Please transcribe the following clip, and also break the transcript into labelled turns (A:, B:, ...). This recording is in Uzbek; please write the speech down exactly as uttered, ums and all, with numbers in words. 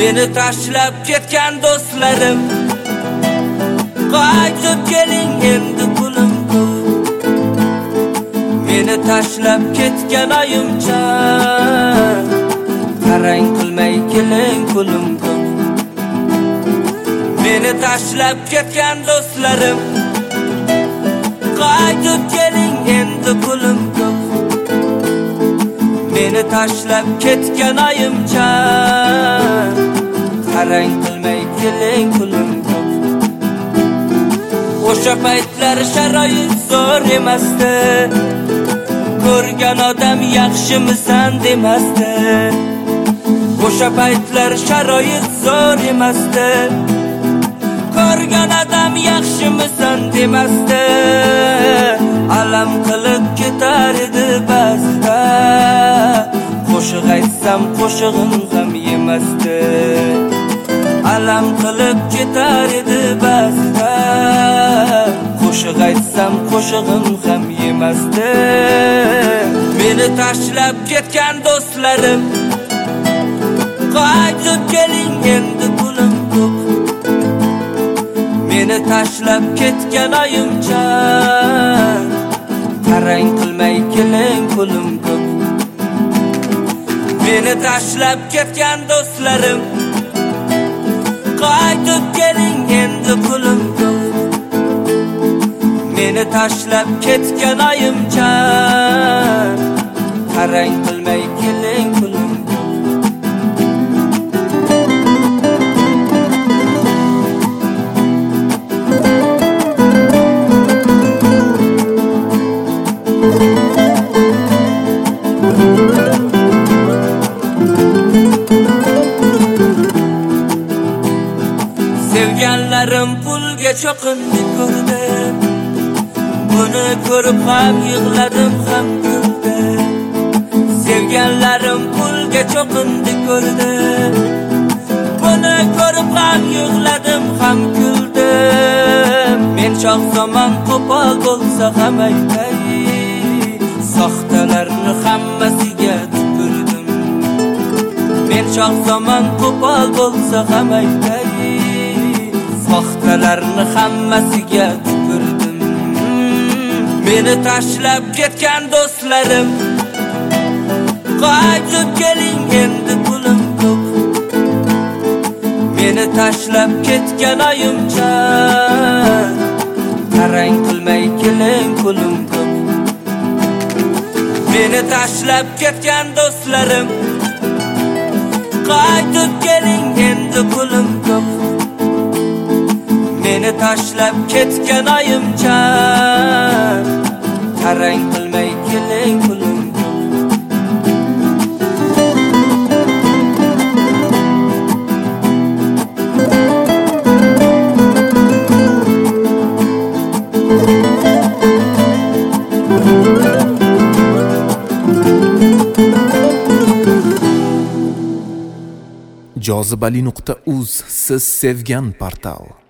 A: Meni tashlab ketgan do'stlarim, qaytib keling endi pulim ko'p. Meni tashlab ketgan oyimcha, qarang qilmay keling pulim ko'p. Meni tashlab ketgan do'stlarim, qaytib keling endi pulim ko'p. Meni tashlab ketgan oyimcha, qarang qilmay keling pulim ko'p. O'sha paytlar sharoit zo'r emasdi, ko'rgan odam yaxshimisan demasdi. O'sha paytlar sharoit zo'r emasdi, ko'rgan odam yaxshimisan demasdi. Alam qilib ketar edi ba'zida, qo'shiq aytsam qo'shig'im ham yemasdi. Alam qilib ketar edi ba'zida, qo'shiq aytsam qo'shig'im ham yemasdi. Meni tashlab ketgan do'stlarim, qaytib keling endi pulim ko'p. Meni tashlab ketgan oyimcha, qarang qilmay keling pulim ko'p. Meni tashlab ketgan do'stlarim, qaytib keling endi pulim ko'p. Meni tashlab ketgan oyimcha, qarang qilmay keling pulim ko'p. Sevganlarim pulga cho'qindi ko'rdim, buni ko'rib ham yig'ladim ham kuldim. Sevganlarim pulga cho'qindi ko'rdim, buni ko'rib ham yig'ladim ham kuldim. Men shoh zamon qo'pol bo'lsa ham aytay, soxtalarni hammasiga tupurdim. Men shoh zamon qo'pol bo'lsa ham aytay, soxtalarni hammasiga tupurdim. Meni tashlab ketgan do'stlarim, qaytib keling endi pulim ko'p. Meni tashlab ketgan oyimcha, qarang qilmay keling pulim ko'p. Meni tashlab ketgan do'stlarim, qaytib keling endi pulim ko'p. Meni tashlab ketgan oyimcha, qarang qilmay keling pulim ko'p.
B: jozibali nuqta uz siz sevgan portal.